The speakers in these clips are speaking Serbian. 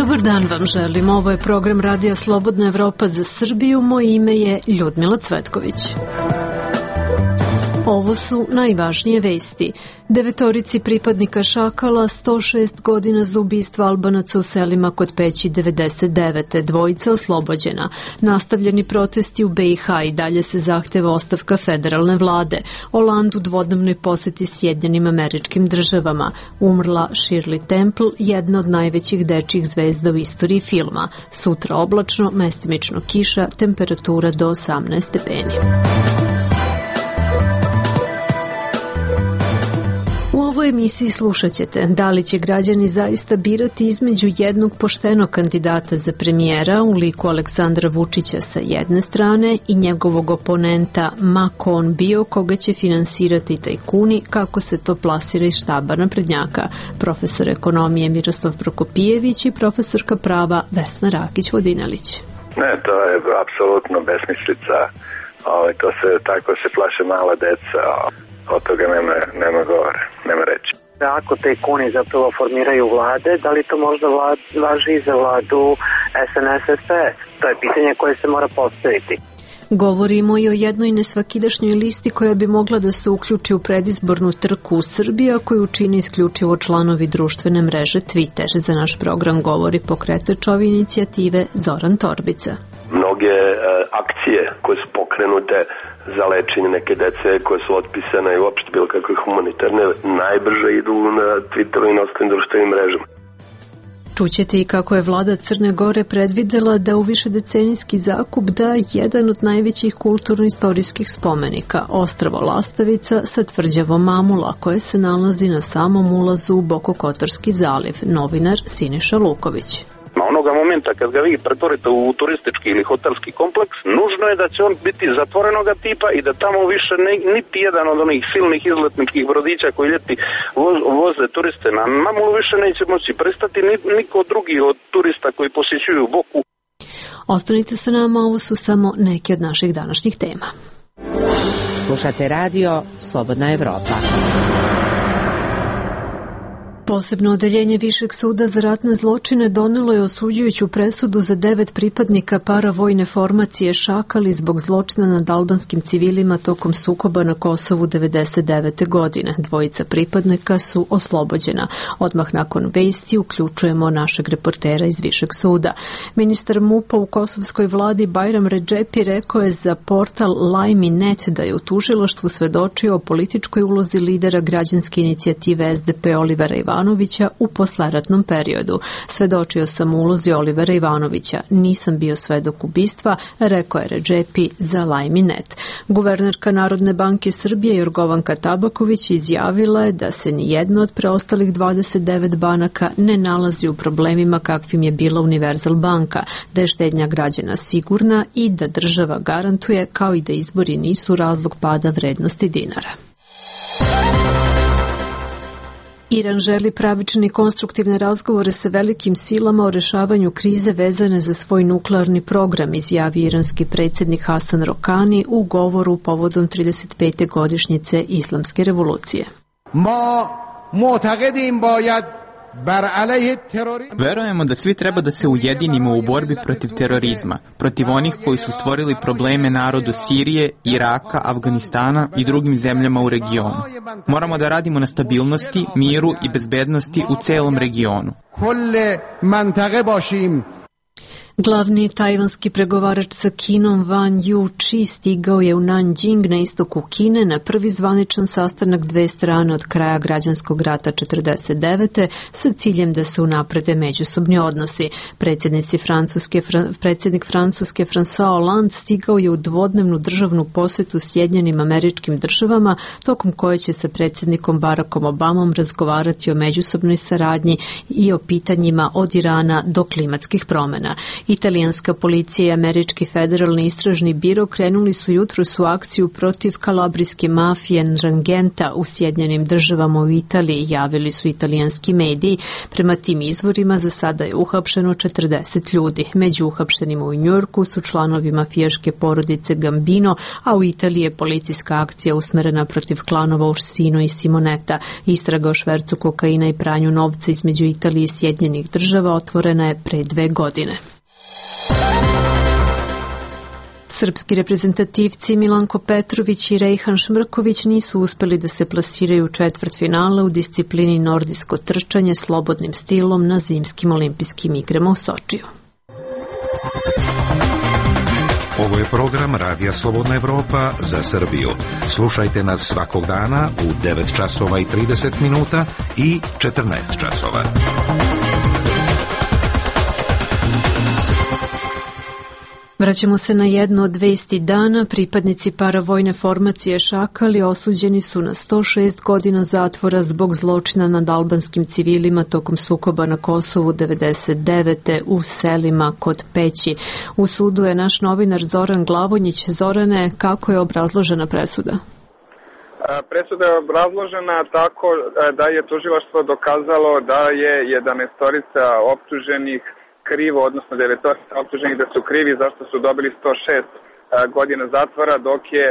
Dobar dan vam želim. Ovo je program Radija Slobodna Evropa za Srbiju. Moje ime je Ljudmila Cvetković. Ovo su najvažnije vesti. 9 pripadnika Šakala, 106 godina za ubistvo Albanaca u selima kod Peći 99. Dvojica oslobođena. Nastavljeni protesti u BiH i dalje se zahteva ostavka federalne vlade. Olandu dvodnevnoj poseti Sjedinjenim Američkim Državama. Umrla Shirley Temple, jedna od najvećih dečjih zvezda u istoriji filma. Sutra oblačno, mestimično kiša, temperatura do 18 stepeni. U ovoj emisiji slušat ćete da li će građani zaista birati između jednog poštenog kandidata za premijera u liku Aleksandra Vučića sa jedne strane i njegovog oponenta ma ko on bio, koga će finansirati tajkuni, kako se to plasira iz štaba naprednjaka. Profesor ekonomije Miroslav Prokopijević i profesorka prava Vesna Rakić-Vodinelić. Ne, to je apsolutno besmislica. Tako se plaše mala deca. Od toga nema govora, nema reći. Ako tajkuni zapravo formiraju vlade, da li to možda važi i za vladu SNS-SPS? To je pitanje koje se mora postaviti. Govorimo i o jednoj nesvakidašnjoj listi koja bi mogla da se uključi u predizbornu trku u Srbiji, a koju čini isključivo članovi društvene mreže Twitter. Za naš program govori pokretač ove inicijative Zoran Torbica. Mnoge akcije koje su pokrenute za lečenje neke dece koje su otpisane i uopšte bilo kakve humanitarne najbrže idu na Twitteru i na ostalim društvenim mrežama. Čućete i kako je vlada Crne Gore predvidela da u višedecenijski zakup da jedan od najvećih kulturno-istorijskih spomenika, ostrvo Lastavica sa tvrđavom Mamula, koje se nalazi na samom ulazu u Bokokotorski zaliv, novinar Siniša Luković. Onoga momenta kad ga vi pretvorite u turistički ili hotelski kompleks, nužno je da će on biti zatvorenoga tipa i da tamo više niti jedan od onih silnih izletničkih brodića koji ljeti voze turiste na Mamulu više neće moći pristati niko drugi od turista koji posjećuju Boku. Ostanite sa nama, ovo su samo neke od naših današnjih tema. Slušate radio Slobodna Evropa. Posebno odeljenje Višeg suda za ratne zločine donelo je osuđujuću presudu za 9 pripadnika paravojne formacije Šakali zbog zločina nad albanskim civilima tokom sukoba na Kosovu 99. godine. Dvojica pripadnika su oslobođena. Odmah nakon vesti uključujemo našeg reportera iz Višeg suda. Ministar MUP-a u kosovskoj vladi Bajram Redžepi rekao je za portal Lajmi.net da je u tužilaštvu svedočio o političkoj ulozi lidera građanske inicijative SDP Olivera Ivanovića u posleratnom periodu. Svedočio sam u ulozi Olivera Ivanovića. Nisam bio svedok ubistva, rekao je Redžepi za Lajmi.net. Guvernerka Narodne banke Srbije Jorgovanka Tabaković izjavila je da se ni jedna od preostalih 29 banaka ne nalazi u problemima kakvim je bila Univerzal banka, da je štednja građana sigurna i da država garantuje, kao i da izbori nisu razlog pada vrednosti dinara. Iran želi pravične i konstruktivne razgovore sa velikim silama o rešavanju krize vezane za svoj nuklearni program, izjavi iranski predsjednik Hasan Rohani u govoru povodom 35. godišnjice Islamske revolucije. Verujemo da svi treba da se ujedinimo u borbi protiv terorizma, protiv onih koji su stvorili probleme narodu Sirije, Iraka, Afganistana i drugim zemljama u regionu. Moramo da radimo na stabilnosti, miru i bezbednosti u celom regionu. Glavni tajvanski pregovarač sa Kinom Wang Yuchi stigao je u Nanjing na istoku Kine na prvi zvaničan sastanak dve strane od kraja građanskog rata 49. sa ciljem da se unaprede međusobni odnosi. Predsjednik Francuske François Hollande stigao je u dvodnevnu državnu posetu Sjedinjenim Američkim Državama, tokom koje će sa predsjednikom Barackom Obamom razgovarati o međusobnoj saradnji i o pitanjima od Irana do klimatskih promjena. Italijanska policija i Američki federalni istražni biro krenuli su jutros u akciju protiv kalabrijske mafije Ndrangheta u Sjedinjenim Državama u Italiji, javili su italijanski mediji. Prema tim izvorima za sada je uhapšeno 40 ljudi. Među uhapšenima u Njujorku su članovi mafijaške porodice Gambino, a u Italiji je policijska akcija usmerena protiv klanova Orsino i Simonetta. Istraga o švercu kokaina i pranju novca između Italije i Sjedinjenih Država otvorena je pre 2 godine. Srpski reprezentativci Milanko Petrović i Rejhan Šmrković nisu uspeli da se plasiraju u četvrtfinale u disciplini nordijsko trčanje slobodnim stilom na zimskim olimpijskim igrama u Sočiju. Ovo je program Radija Slobodna Evropa za Srbiju. Slušajte nas svakog dana u 9 časova i 30 minuta i 14 časova. Vraćamo se na jedno od 200 dana. Pripadnici paravojne formacije Šakali osuđeni su na 106 godina zatvora zbog zločina nad albanskim civilima tokom sukoba na Kosovu 99. u selima kod Peći. U sudu je naš novinar Zoran Glavonjić. Zorane, kako je obrazložena presuda? Presuda je obrazložena tako da je tužilaštvo dokazalo da je 11 optuženih krivo, odnosno 9 optuženih da su krivi zašto su dobili 106 godina zatvora, dok je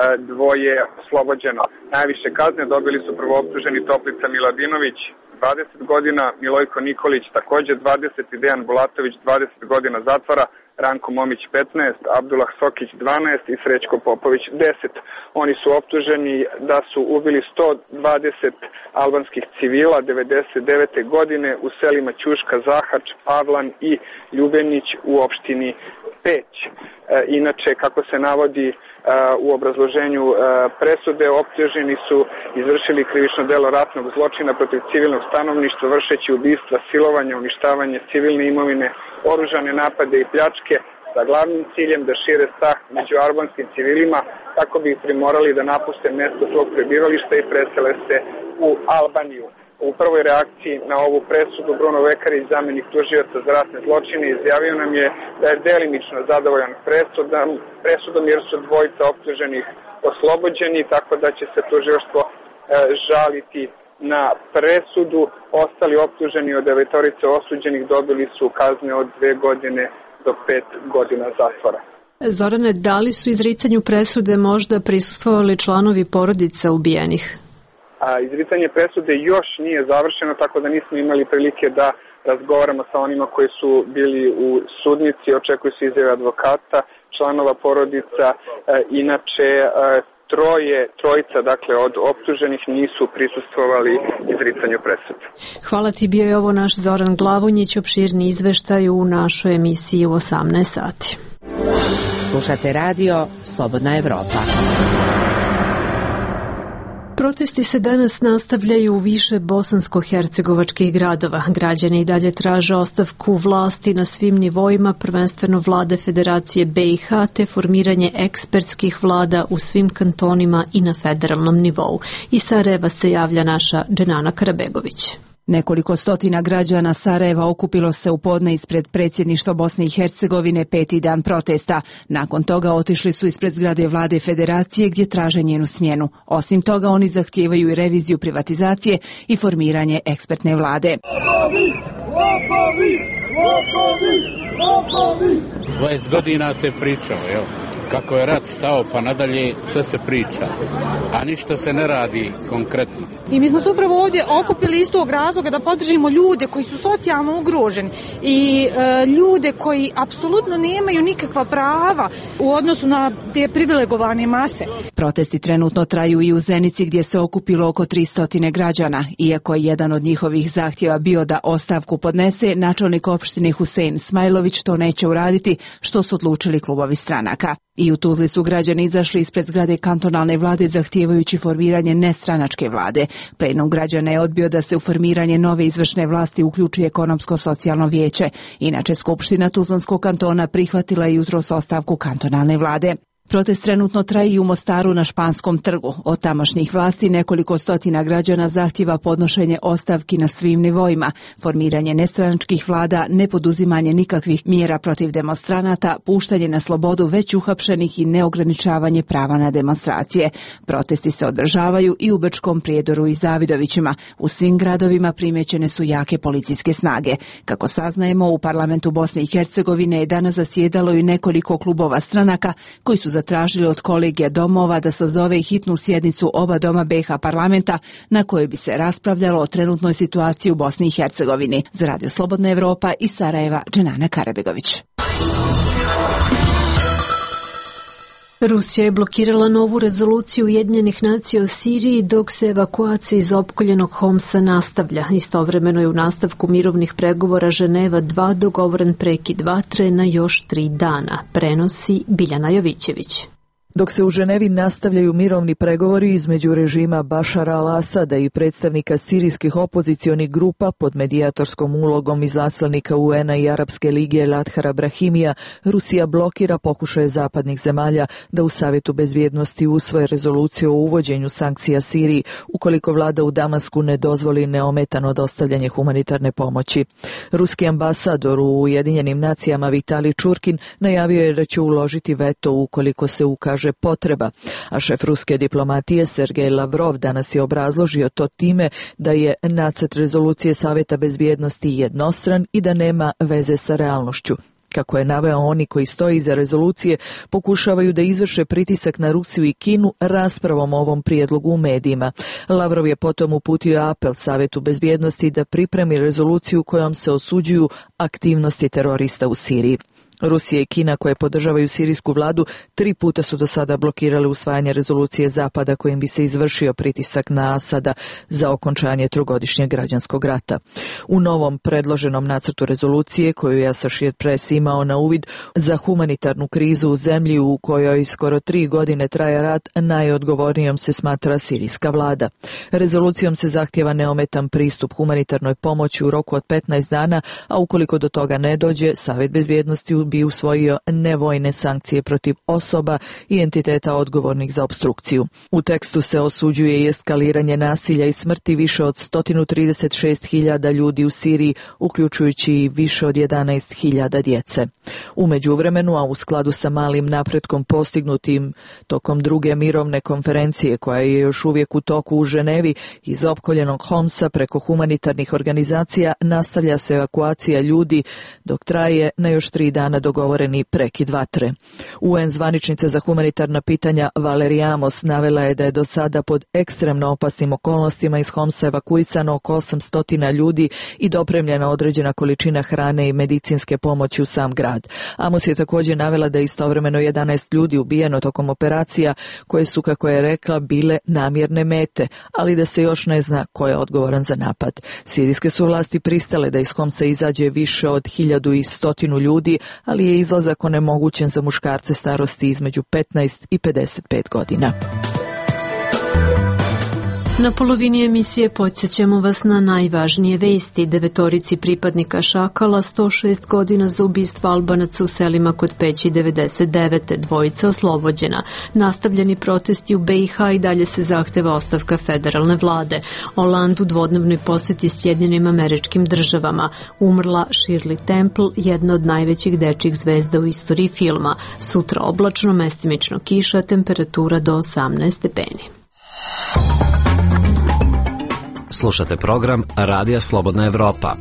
2 oslobođeno. Najviše kazne dobili su prvooptuženi Toplica Miladinović 20 godina, Milojko Nikolić također 20 i Dejan Bulatović 20 godina zatvora, Ranko Momić 15, Abdullah Sokić 12 i Srećko Popović 10. Oni su optuženi da su ubili 120 albanskih civila 99. godine u selima Ćuška, Zahač, Pavlan i Ljubenić u opštini Peć. Inače, kako se navodi u obrazloženju presude, optuženi su izvršili krivično delo ratnog zločina protiv civilnog stanovništva, vršeći ubistva, silovanje, uništavanje civilne imovine, oružane napade i pljačke sa glavnim ciljem da šire strah među albanskim civilima, kako bi ih primorali da napuste mjesto svog prebivališta i presele se u Albaniju. U prvoj reakciji na ovu presudu Bruno Vekarić, zamjenik tužioca za ratne zločine, izjavio nam je da je delimično zadovoljan presudom jer su 2 optuženih oslobođeni, tako da će se tužilaštvo žaliti na presudu. Ostali optuženi od 9 osuđenih dobili su kazne od 2 godine do 5 godina zatvora. Zorane, da li su izricanju presude možda prisustvovali članovi porodica ubijenih? Izricanje presude još nije završeno, tako da nismo imali prilike da razgovaramo sa onima koji su bili u sudnici. Očekuju se izjave advokata, članova porodica. Inače, trojica od optuženih nisu prisustvovali izricanju presude. Hvala ti, bio je ovo naš Zoran Glavonjić, opširni izveštaj u našoj emisiji u 18 sati. Slušate radio Slobodna Evropa. Protesti se danas nastavljaju u više bosansko-hercegovačkih gradova. Građani i dalje traže ostavku vlasti na svim nivoima, prvenstveno vlade Federacije BiH, te formiranje ekspertskih vlada u svim kantonima i na federalnom nivou. Iz Sarajeva se javlja naša Dženana Karabegović. Nekoliko stotina građana Sarajeva okupilo se u podne ispred predsjedništva Bosne i Hercegovine 5. dan protesta. Nakon toga otišli su ispred zgrade vlade Federacije gdje traže njenu smjenu. Osim toga, oni zahtijevaju i reviziju privatizacije i formiranje ekspertne vlade. 20 godina se pričao, kako je rat stao pa nadalje sve se priča, a ništa se ne radi konkretno. I mi smo se upravo ovdje okupili iz tog razloga da podržimo ljude koji su socijalno ugroženi i ljude koji apsolutno nemaju nikakva prava u odnosu na te privilegovane mase. Protesti trenutno traju i u Zenici gdje se okupilo oko 300 građana. Iako je jedan od njihovih zahtjeva bio da ostavku podnese, načelnik opštine Husein Smajlović to neće uraditi, što su odlučili klubovi stranaka. I u Tuzli su građani izašli ispred zgrade kantonalne vlade zahtijevajući formiranje nestranačke vlade. Plenum građana je odbio da se u formiranje nove izvršne vlasti uključi ekonomsko-socijalno vijeće. Inače, Skupština Tuzlanskog kantona prihvatila je jutros ostavku kantonalne vlade. Protest trenutno traje i u Mostaru na Španskom trgu. Od tamošnjih vlasti nekoliko stotina građana zahtjeva podnošenje ostavki na svim nivoima, formiranje nestranačkih vlada, nepoduzimanje nikakvih mjera protiv demonstranata, puštanje na slobodu već uhapšenih i neograničavanje prava na demonstracije. Protesti se održavaju i u Brčkom Prijedoru i Zavidovićima. U svim gradovima primjećene su jake policijske snage. Kako saznajemo, u parlamentu Bosne i Hercegovine je danas zasjedalo i nekoliko klubova stranaka koji su zatražili od kolegija domova da sazove hitnu sjednicu oba doma BiH parlamenta na kojoj bi se raspravljalo o trenutnoj situaciji u Bosni i Hercegovini. Za Radio Slobodna Evropa iz Sarajeva, Dženana Karabegović. Rusija je blokirala novu rezoluciju Ujedinjenih nacija o Siriji dok se evakuacija iz opkoljenog Homsa nastavlja. Istovremeno je u nastavku mirovnih pregovora Ženeva 2 dogovoren prekid vatre na još 3 dana. Prenosi Biljana Jovićević. Dok se u Ženevi nastavljaju mirovni pregovori između režima Bašara al-Asada i predstavnika sirijskih opozicionih grupa pod medijatorskom ulogom izaslanika UN-a i Arapske lige El Adhara Brahimija, Rusija blokira pokušaje zapadnih zemalja da u Savjetu bezbjednosti usvoje rezoluciju o uvođenju sankcija Siriji ukoliko vlada u Damasku ne dozvoli neometano dostavljanje humanitarne pomoći. Ruski ambasador u Ujedinjenim nacijama Vitali Čurkin najavio je da će uložiti veto ukoliko se ukaže potreba, a šef ruske diplomatije Sergej Lavrov danas je obrazložio to time da je nacrt rezolucije Savjeta bezbjednosti jednostran i da nema veze sa realnošću. Kako je naveo, oni koji stoji iza rezolucije pokušavaju da izvrše pritisak na Rusiju i Kinu raspravom o ovom prijedlogu u medijima. Lavrov je potom uputio apel Savjetu bezbjednosti da pripremi rezoluciju kojom se osuđuju aktivnosti terorista u Siriji. Rusija i Kina, koje podržavaju sirijsku vladu, 3 puta su do sada blokirale usvajanje rezolucije Zapada kojim bi se izvršio pritisak na Asada za okončanje trogodišnjeg građanskog rata. U novom predloženom nacrtu rezolucije, koju je Associated Press imao na uvid, za humanitarnu krizu u zemlji u kojoj skoro 3 godine traje rat, najodgovornijom se smatra sirijska vlada. Rezolucijom se zahtjeva neometan pristup humanitarnoj pomoći u roku od 15 dana, a ukoliko do toga ne dođe, Savjet bezbjednosti bi usvojio nevojne sankcije protiv osoba i entiteta odgovornih za opstrukciju. U tekstu se osuđuje i eskaliranje nasilja i smrti više od 136.000 ljudi u Siriji, uključujući i više od 11.000 djece. U međuvremenu, a u skladu sa malim napretkom postignutim tokom druge mirovne konferencije koja je još uvijek u toku u Ženevi, iz opkoljenog Homsa preko humanitarnih organizacija nastavlja se evakuacija ljudi dok traje na još 3 dana dogovoreni prekid vatre. UN zvaničnica za humanitarna pitanja Valerija Amos navela je da je do sada pod ekstremno opasnim okolnostima iz Homsa evakuisano oko 800 ljudi i dopremljena određena količina hrane i medicinske pomoći u sam grad. Amos je također navela da je istovremeno 11 ljudi ubijeno tokom operacija koje su, kako je rekla, bile namjerne mete, ali da se još ne zna ko je odgovoran za napad. Sirijske su vlasti pristale da iz Homsa izađe više od 1100 ljudi, ali je izlazak onemogućen za muškarce starosti između 15 i 55 godina. Na polovini emisije podsjećamo vas na najvažnije vesti. 9 pripadnika Šakala, 106 godina za ubistvo Albanaca u selima kod Peći 99. 2 oslobođena. Nastavljeni protesti u BiH i dalje se zahteva ostavka federalne vlade. Holand u dvodnevnoj posjeti Sjedinjenim Američkim Državama. Umrla Shirley Temple, jedna od najvećih dečjih zvezda u istoriji filma. Sutra oblačno, mestimično kiša, temperatura do 18 stepeni. Slušate program Radija Slobodna Evropa.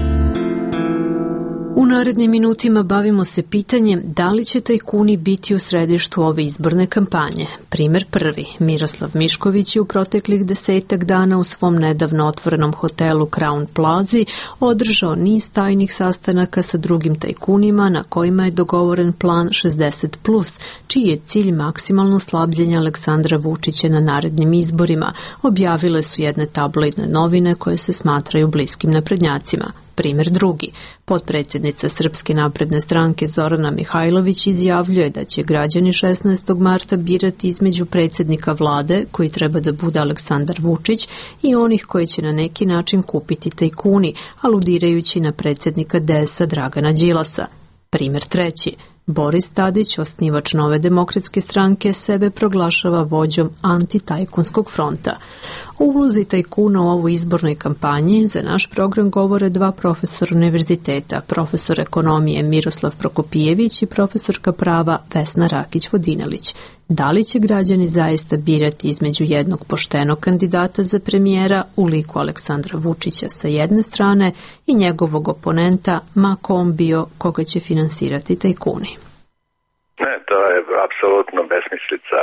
U narednim minutima bavimo se pitanjem da li će tajkuni biti u središtu ove izborne kampanje. Primer prvi. Miroslav Mišković je u proteklih 10 dana u svom nedavno otvorenom hotelu Crown Plaza održao niz tajnih sastanaka sa drugim tajkunima na kojima je dogovoren plan 60+, čiji je cilj maksimalno slabljenje Aleksandra Vučića na narednim izborima, objavile su jedne tabloidne novine koje se smatraju bliskim naprednjacima. Primer drugi. Potpredsjednica Srpske napredne stranke Zorana Mihajlović izjavljuje da će građani 16. marta birati između predsjednika vlade, koji treba da bude Aleksandar Vučić, i onih koji će na neki način kupiti tajkuni, aludirajući na predsjednika DS-a Dragana Đilasa. Primer treći. Boris Tadić, osnivač Nove demokratske stranke, sebe proglašava vođom antitajkunskog fronta. O ulozi tajkuna u ovoj izbornoj kampanji za naš program govore dva profesora univerziteta, profesor ekonomije Miroslav Prokopijević i profesorka prava Vesna Rakić-Vodinelić. Da li će građani zaista birati između jednog poštenog kandidata za premijera u liku Aleksandra Vučića sa jedne strane i njegovog oponenta, ma ko on bio, koga će finansirati tajkuni? Ne, to je apsolutno besmislica.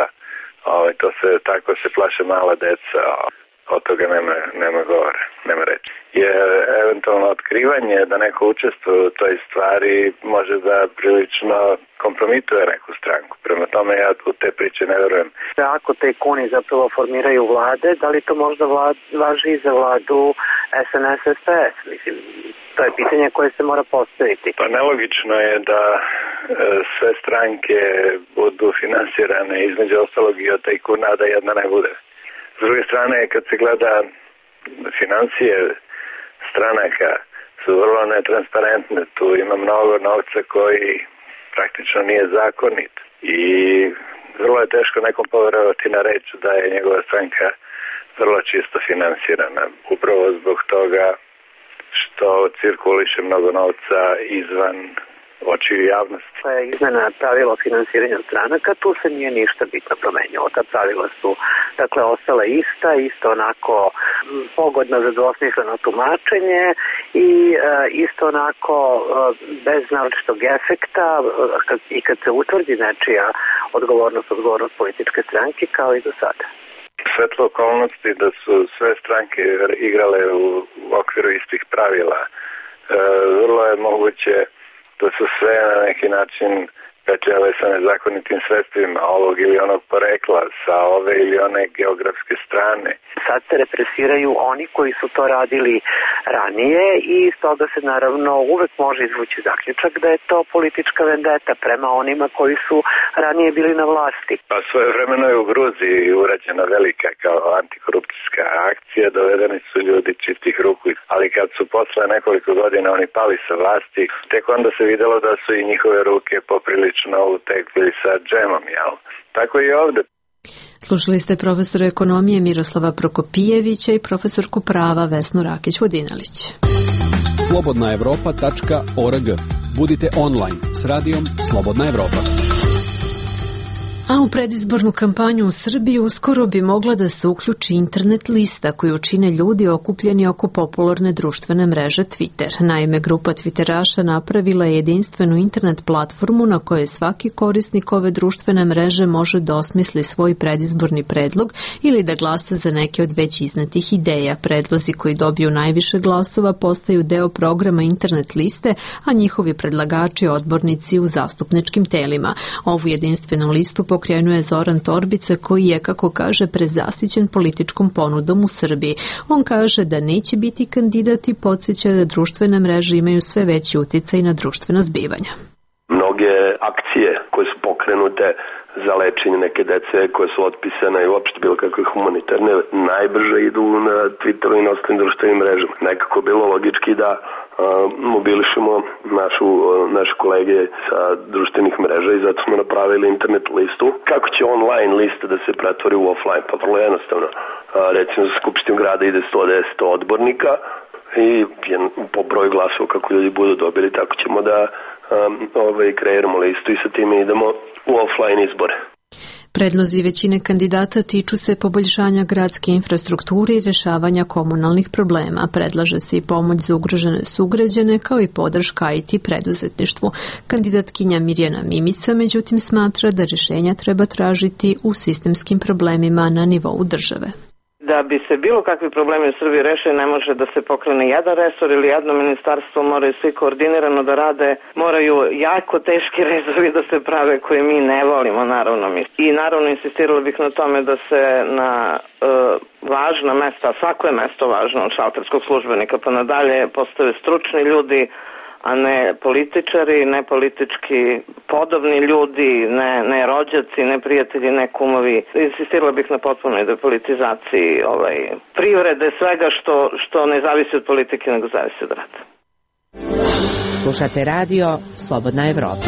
Tako se plaše mala deca. Od toga nema govora, nema reći. Jer eventualno otkrivanje da neko učestvuje u toj stvari može da prilično kompromituje neku stranku. Prema tome ja u te priče ne verujem. Ako tajkuni zapravo formiraju vlade, da li to možda važi i za vladu SNS-SPS? Mislim, to je pitanje koje se mora postaviti. Pa nelogično je da sve stranke budu finansirane između ostalog i od tajkuna, da jedna ne bude. S druge strane, kad se gleda financije stranaka su vrlo netransparentne, tu ima mnogo novca koji praktično nije zakonit i vrlo je teško nekom poverovati na reč da je njegova stranka vrlo čisto finansirana, upravo zbog toga što cirkuliše mnogo novca izvan očiju javnosti. To je izmena pravila o finansiranju stranaka, tu se nije ništa bitno promenilo. Ta pravila su ostala isto onako pogodna za dvosmisleno tumačenje i isto onako bez naročitog efekta i kad se utvrdi nečija odgovornost političke stranke kao i do sada. Svetlo okolnosti da su sve stranke igrale u okviru istih pravila. Vrlo je moguće da su sve na neki način pečele sa nezakonitim sredstvima ovog ili onog porekla, sa ove ili one geografske strane. Sad se represiraju oni koji su to radili ranije i iz toga se naravno uvek može izvući zaključak da je to politička vendeta prema onima koji su ranije bili na vlasti. Pa svojevremeno je u Gruziji urađena velika kao antikorupcijska akcija, dovedeni su ljudi čistih ruku, ali kad su posle nekoliko godina oni pali sa vlasti, tek onda se videlo da su i njihove ruke poprilično utekli sa džemom, jel? Tako i ovde. Slušali ste profesora ekonomije Miroslava Prokopijevića i profesorku prava Vesnu Rakić-Vodinelić. slobodnaevropa.org. Budite online s radijom Slobodna Evropa. A u predizbornu kampanju u Srbiji uskoro bi mogla da se uključi internet lista koju čine ljudi okupljeni oko popularne društvene mreže Twitter. Naime, grupa Twitteraša napravila je jedinstvenu internet platformu na kojoj svaki korisnik ove društvene mreže može da osmisli svoj predizborni predlog ili da glasa za neke od već iznetih ideja. Predlozi koji dobiju najviše glasova postaju deo programa internet liste, a njihovi predlagači odbornici u zastupničkim telima. Ovu jedinstvenu listu pokrenuo je Zoran Torbica koji je, kako kaže, prezasićen političkom ponudom u Srbiji. On kaže da neće biti kandidat i podsjeća da društvene mreže imaju sve veći uticaj na društvena zbivanja. Mnoge akcije koje su pokrenute za lečenje neke dece koje su otpisane i uopšte bilo kakve humanitarne najbrže idu na Twitteru i na ostalim društvenim mrežama. Nekako bilo logički da mobilišemo naše kolege sa društvenih mreža i zato smo napravili internet listu. Kako će online lista da se pretvori u offline? Pa vrlo jednostavno. Recimo za Skupštinu grada ide 110 odbornika i po broju glasova kako ljudi budu dobili, tako ćemo da kreiramo listu i sa time idemo u offline izbore. Predlozi većine kandidata tiču se poboljšanja gradske infrastrukture i rješavanja komunalnih problema. Predlaže se i pomoć za ugrožene sugrađane kao i podrška IT preduzetništvu. Kandidatkinja Mirjana Mimica međutim smatra da rješenja treba tražiti u sistemskim problemima na nivou države. Da bi se bilo kakvi problemi u Srbiji rešili, ne može da se pokrene jedan resor ili jedno ministarstvo, moraju svi koordinirano da rade, moraju jako teški rezovi da se prave koje mi ne volimo, naravno mi. I naravno insistirala bih na tome da se na važna mesta, svako je mesto važno od šalterskog službenika pa nadalje, postave stručni ljudi, a ne političari, ne politički podobni ljudi, ne rođaci, ne prijatelji, ne kumovi. Insistirala bih na potpunoj depolitizaciji privrede, svega što ne zavisi od politike, nego zavisi od rada. Slušate radio Slobodna Evropa.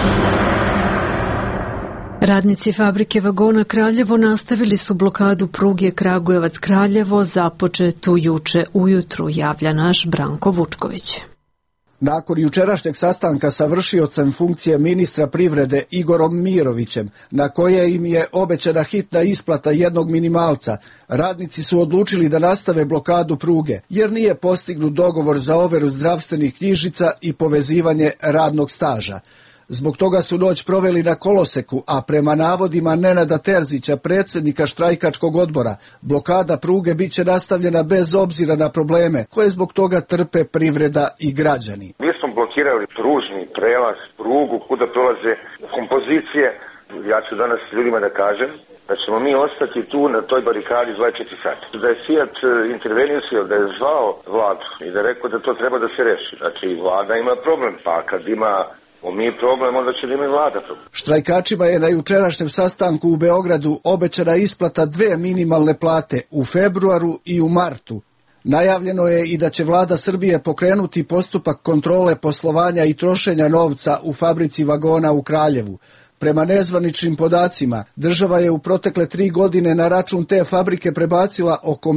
Radnici fabrike vagona Kraljevo nastavili su blokadu pruge Kragujevac-Kraljevo započetu juče ujutru, javlja naš Branko Vučković. Nakon jučerašnjeg sastanka sa vršiocem funkcije ministra privrede Igorom Mirovićem, na koje im je obećana hitna isplata jednog minimalca, radnici su odlučili da nastave blokadu pruge, jer nije postignut dogovor za overu zdravstvenih knjižica i povezivanje radnog staža. Zbog toga su noć proveli na koloseku, a prema navodima Nenada Terzića, predsjednika štrajkačkog odbora, blokada pruge bit će nastavljena bez obzira na probleme koje zbog toga trpe privreda i građani. Mi smo blokirali pružni prelaz, prugu, kuda prolaze kompozicije. Ja ću danas ljudima da kažem da ćemo mi ostati tu na toj barikadi 24 sata. Da je Fiat intervenisio, da je zvao vladu i da je rekao da to treba da se reši. Znači, vlada ima problem, pa kad ima mi problem, onda će da ima vlada problem. Štrajkačima je na jučerašnjem sastanku u Beogradu obećana isplata 2 minimalne plate u februaru i u martu. Najavljeno je i da će vlada Srbije pokrenuti postupak kontrole poslovanja i trošenja novca u fabrici vagona u Kraljevu. Prema nezvaničnim podacima, država je u protekle 3 godine na račun te fabrike prebacila oko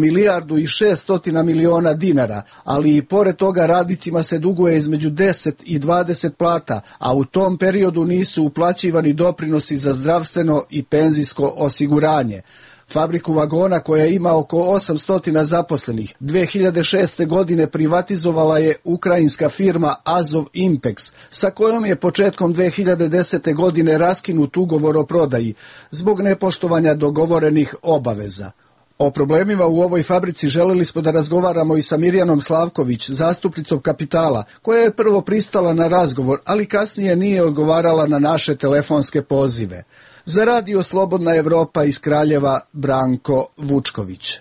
1,6 milijardi dinara, ali i pored toga radnicima se duguje između 10 i 20 plata, a u tom periodu nisu uplaćivani doprinosi za zdravstveno i penzijsko osiguranje. Fabriku vagona, koja ima oko 800 zaposlenih, 2006. godine privatizovala je ukrajinska firma Azov Impex, sa kojom je početkom 2010. godine raskinut ugovor o prodaji zbog nepoštovanja dogovorenih obaveza. O problemima u ovoj fabrici želeli smo da razgovaramo i sa Mirjanom Slavković, zastupnicom Kapitala, koja je prvo pristala na razgovor, ali kasnije nije odgovarala na naše telefonske pozive. Za radio Slobodna Evropa iz Kraljeva, Branko Vučković.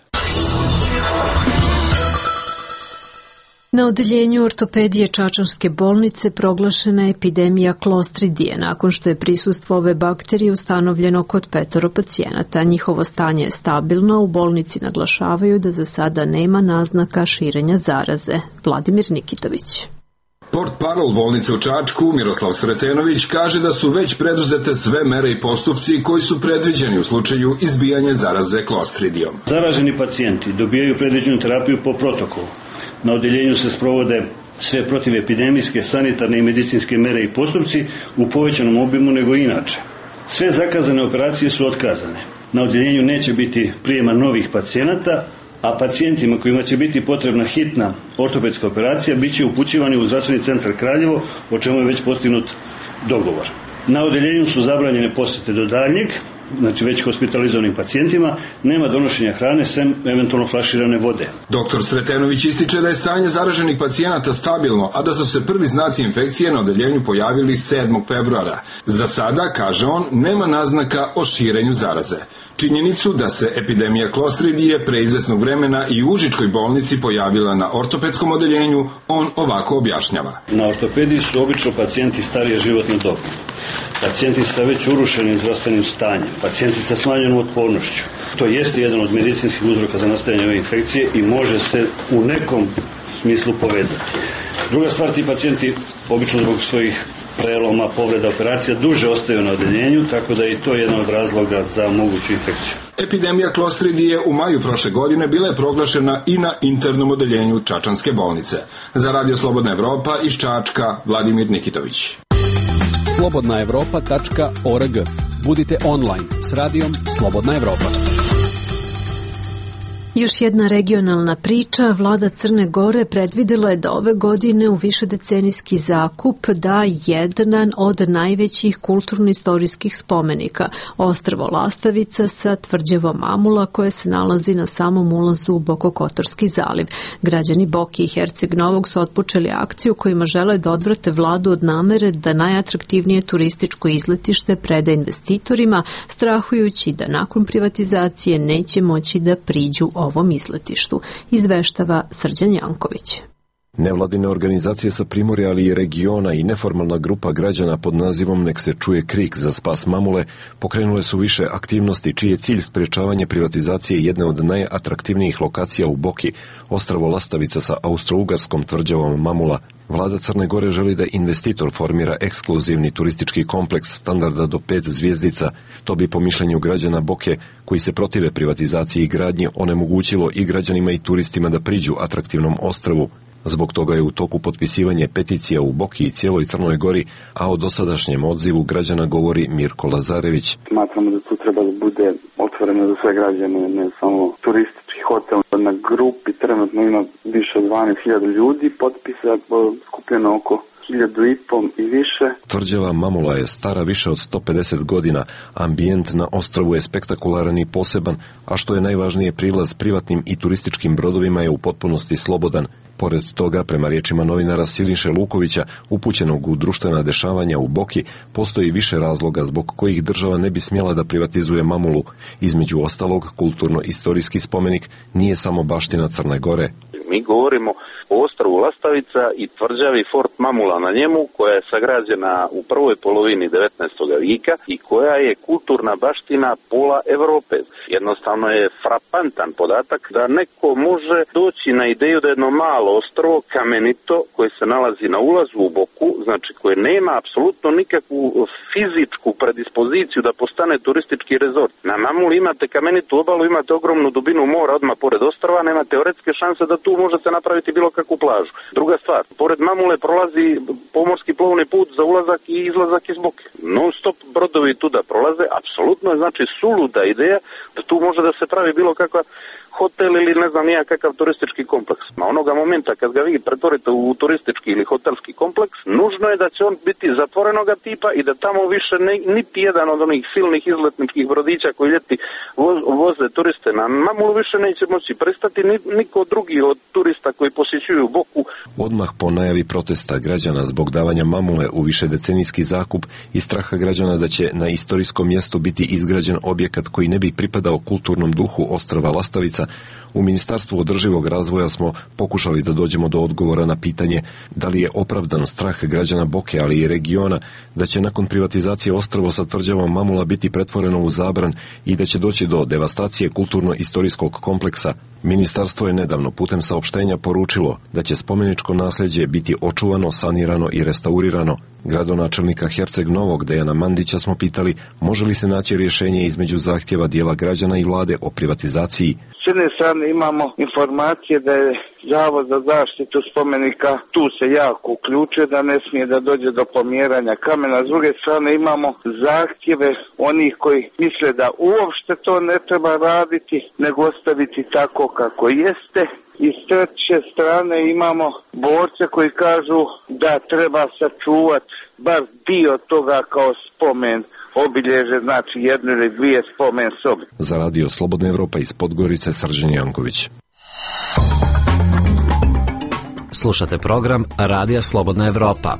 Na odeljenju ortopedije Čačanske bolnice proglašena je epidemija klostridije, nakon što je prisustvo ove bakterije ustanovljeno kod 5 pacijenata. Njihovo stanje je stabilno, u bolnici naglašavaju da za sada nema naznaka širenja zaraze. Vladimir Nikitović. Portparol bolnice u Čačku, Miroslav Sretenović, kaže da su već preduzete sve mere i postupci koji su predviđeni u slučaju izbijanja zaraze klostridijom. Zaraženi pacijenti dobijaju predviđenu terapiju po protokolu. Na odeljenju se sprovode sve protivepidemijske, sanitarne i medicinske mere i postupci u povećanom obimu nego inače. Sve zakazane operacije su otkazane. Na odeljenju neće biti prijema novih pacijenata, a pacijentima kojima će biti potrebna hitna ortopedska operacija bit će upućivani u zdravstveni centar Kraljevo, o čemu je već postignut dogovor. Na odeljenju su zabranjene posete do daljnjeg, znači već hospitalizovanim pacijentima, nema donošenja hrane sem eventualno flaširane vode. Dr. Sretenović ističe da je stanje zaraženih pacijenata stabilno, a da su se prvi znaci infekcije na odeljenju pojavili 7. februara. Za sada, kaže on, nema naznaka o širenju zaraze. Činjenicu da se epidemija klostridije pre izvesnog vremena i u Užičkoj bolnici pojavila na ortopedskom odeljenju, on ovako objašnjava. Na ortopediji su obično pacijenti starije životne dobi, pacijenti sa već urušenim zdravstvenim stanjem, pacijenti sa smanjenom otpornošću. To jeste jedan od medicinskih uzroka za nastajanje ove infekcije i može se u nekom smislu povezati. Druga stvar, ti pacijenti obično zbog svojih preloma, povreda, operacija duže ostaju na odeljenju, tako da je i to jedan od razloga za moguću infekciju. Epidemija klostridije u maju prošle godine bila je proglašena i na internom odeljenju Čačanske bolnice. Za radio Slobodna Evropa iz Čačka, Vladimir Nikitović. slobodnaevropa.org. Budite online s radijom Slobodna Evropa. Još jedna regionalna priča. Vlada Crne Gore predvidela je da ove godine u višedecenijski zakup da jedan od najvećih kulturno-istorijskih spomenika, ostrvo Lastavica sa tvrđavom Amula, koje se nalazi na samom ulazu u Bokokotorski zaliv. Građani Boki i Herceg Novog su otpočeli akciju kojima žele da odvrate vladu od namere da najatraktivnije turističko izletište preda investitorima, strahujući da nakon privatizacije neće moći da priđu ovom izletištu, izveštava Srđan Janković. Nevladine organizacije sa Primorja, ali i regiona i neformalna grupa građana pod nazivom Nek se čuje krik za spas mamule pokrenule su više aktivnosti čiji je cilj sprečavanje privatizacije jedne od najatraktivnijih lokacija u Boki, ostrvo Lastavica sa austro-ugarskom tvrđavom Mamula. Vlada Crne Gore želi da investitor formira ekskluzivni turistički kompleks standarda do 5 zvjezdica. To bi po mišljenju građana Boke, koji se protive privatizaciji i gradnji, onemogućilo i građanima i turistima da priđu atraktivnom ostrvu. Zbog toga je u toku potpisivanje peticija u Boki i cijeloj Crnoj Gori, a o dosadašnjem odzivu građana govori Mirko Lazarević. Smatramo da tu treba da bude otvoreno za sve građane, ne samo turistički hotel. Na grupi trenutno ima više od 12.000 ljudi, potpisa skupljeno oko 1.500 i više. Tvrđava Mamula je stara više od 150 godina, ambijent na ostrvu je spektakularan i poseban, a što je najvažnije, prilaz privatnim i turističkim brodovima je u potpunosti slobodan. Pored toga, prema riječima novinara Siniše Lukovića, upućenog u društvena dešavanja u Boki, postoji više razloga zbog kojih država ne bi smjela da privatizuje Mamulu. Između ostalog, kulturno-istorijski spomenik nije samo baština Crne Gore. Mi govorimo o ostrvu Lastavica i tvrđavi Fort Mamula na njemu, koja je sagrađena u prvoj polovini 19. vijeka i koja je kulturna baština pola Evrope. Jednostavno je frapantan podatak da neko može doći na ideju da jedno malo ostrvo, kamenito, koje se nalazi na ulazu u Boku, znači koje nema apsolutno nikakvu fizičku predispoziciju da postane turistički rezort. Na Mamuli imate kamenitu obalu, imate ogromnu dubinu mora odmah pored ostrva, nema teoretske šanse da tu možete napraviti bilo kakvu plažu. Druga stvar, pored Mamule prolazi pomorski plovni put za ulazak i izlazak iz Boke. Non stop brodovi tu da prolaze, apsolutno je znači suluda ideja da tu može da se pravi bilo kakva hotel ili ne znam nija kakav turistički kompleks. Na onoga momenta kad ga vi pretvorite u turistički ili hotelski kompleks, nužno je da će on biti zatvorenoga tipa i da tamo više niti jedan od onih silnih izletničkih brodića koji ljeti voze turiste na Mamulu više neće moći pristati niko drugi od turista koji posjećuju Boku. Odmah po najavi protesta građana zbog davanja Mamule u višedecenijski zakup i straha građana da će na istorijskom mjestu biti izgrađen objekat koji ne bi pripadao kulturnom duhu ostrva Lastavica, u Ministarstvu održivog razvoja smo pokušali da dođemo do odgovora na pitanje da li je opravdan strah građana Boke, ali i regiona, da će nakon privatizacije ostrvo sa tvrđavom Mamula biti pretvoreno u Zabran i da će doći do devastacije kulturno-istorijskog kompleksa. Ministarstvo je nedavno putem saopštenja poručilo da će spomeničko nasljeđe biti očuvano, sanirano i restaurirano. Gradonačelnika Herceg Novog Dejana Mandića smo pitali može li se naći rješenje između zahtjeva dijela građana i vlade o privatizaciji. S jedne strane imamo informacije da je Zavod za zaštitu spomenika tu se jako uključuje, da ne smije da dođe do pomjeranja kamena. S druge strane imamo zahtjeve onih koji misle da uopšte to ne treba raditi, nego ostaviti tako kako jeste. I s treće strane imamo borce koji kažu da treba sačuvati bar dio toga kao spomen obilježe, znači jednu ili dvije spomen sobe. Za radio Slobodna Evropa iz Podgorice, Srđan Janković. Slušate program Radija Slobodna Evropa.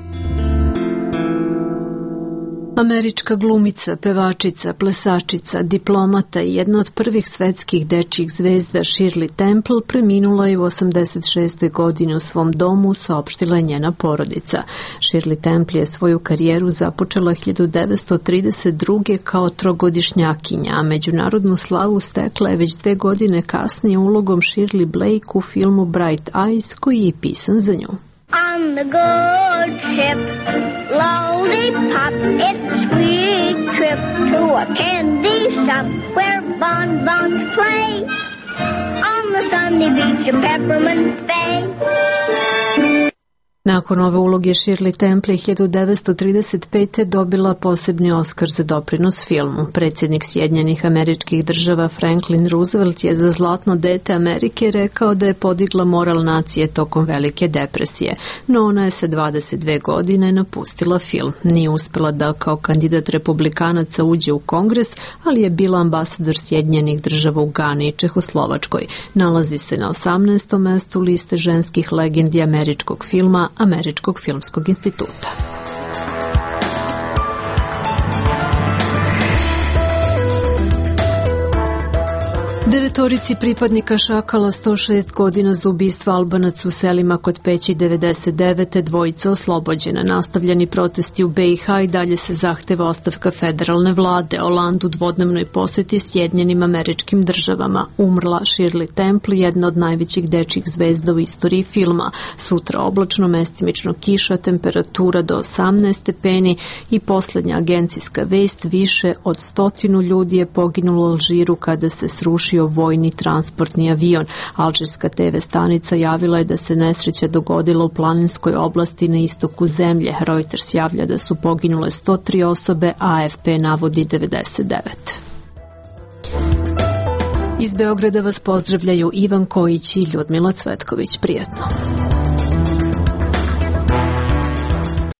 Američka glumica, pevačica, plesačica, diplomata i jedna od prvih svetskih dečjih zvezda Shirley Temple preminula je u 86. godini u svom domu, saopštila je njena porodica. Shirley Temple je svoju karijeru započela 1932. kao trogodišnjakinja, a međunarodnu slavu stekla je već 2 godine kasnije ulogom Shirley Blake u filmu Bright Eyes, koji je pisan za nju. On the good ship, lollipop, it's a sweet trip to a candy shop where bonbons play on the sunny beach of Peppermint Bay. Nakon ove uloge Shirley Temple 1935. dobila posebni Oskar za doprinos filmu. Predsjednik Sjedinjenih Američkih Država Franklin Roosevelt je za Zlatno dete Amerike rekao da je podigla moral nacije tokom Velike depresije, no ona je sa 22 godine napustila film. Nije uspjela da kao kandidat republikanaca uđe u Kongres, ali je bila ambasador Sjedinjenih Država u Gani i Čehoslovačkoj. Nalazi se na 18. mestu liste ženskih legendi američkog filma Američkog filmskog instituta. Devetorici pripadnika Šakala 106 godina za ubistvo Albanac u selima kod Peći 99. dvojica oslobođena. Nastavljeni protesti u BiH i dalje se zahteva ostavka federalne vlade. Olandu dvodnevnoj poseti Sjedinjenim Američkim Državama. Umrla Shirley Temple, jedna od najvećih dečjih zvezda u istoriji filma. Sutra oblačno, mestimično kiša, temperatura do 18 stepeni i posljednja agencijska vest, više od 100 ljudi je poginulo u Alžiru kada se srušio vojni transportni avion. Alžirska TV stanica javila je da se nesreća dogodila u planinskoj oblasti na istoku zemlje. Reuters javlja da su poginule 103 osobe, a AFP navodi 99. Iz Beograda vas pozdravljaju Ivan Kojić i Ljudmila Cvetković. Prijetno.